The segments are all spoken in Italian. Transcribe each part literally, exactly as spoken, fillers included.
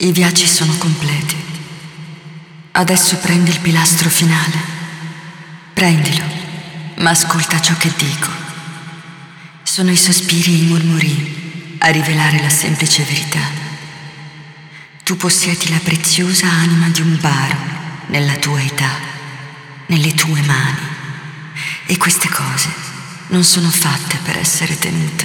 I viaggi sono completi. Adesso prendi il pilastro finale. Prendilo, ma ascolta ciò che dico. Sono i sospiri e i mormori a rivelare la semplice verità. Tu possiedi la preziosa anima di un baro nella tua età, nelle tue mani. E queste cose non sono fatte per essere tenute.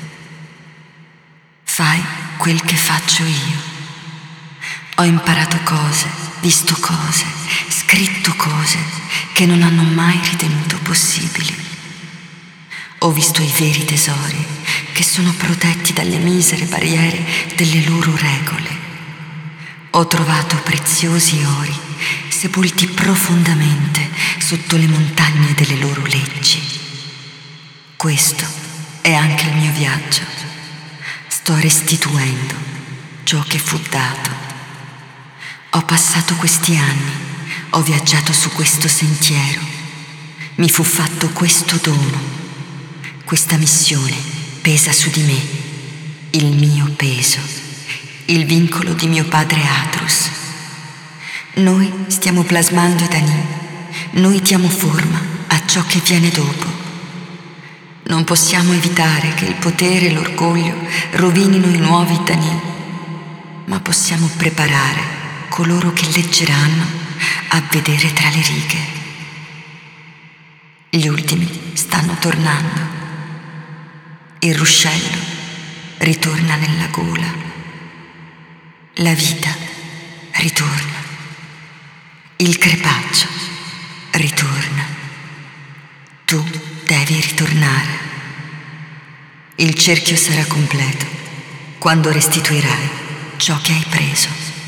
Fai quel che faccio io. Ho imparato cose, visto cose, scritto cose che non hanno mai ritenuto possibili. Ho visto i veri tesori che sono protetti dalle misere barriere delle loro regole. Ho trovato preziosi ori sepolti profondamente sotto le montagne delle loro leggi. Questo è anche il mio viaggio. Sto restituendo ciò che fu dato. Ho passato questi anni, ho viaggiato su questo sentiero. Mi fu fatto questo dono. Questa missione pesa su di me, il mio peso, il vincolo di mio padre Atrus. Noi stiamo plasmando Etanin, noi diamo forma a ciò che viene dopo. Non possiamo evitare che il potere e l'orgoglio rovinino i nuovi Etanin, ma possiamo preparare coloro che leggeranno a vedere tra le righe. Gli ultimi stanno tornando. Il ruscello ritorna nella gola. La vita ritorna. Il crepaccio ritorna. Tu devi ritornare. Il cerchio sarà completo quando restituirai ciò che hai preso.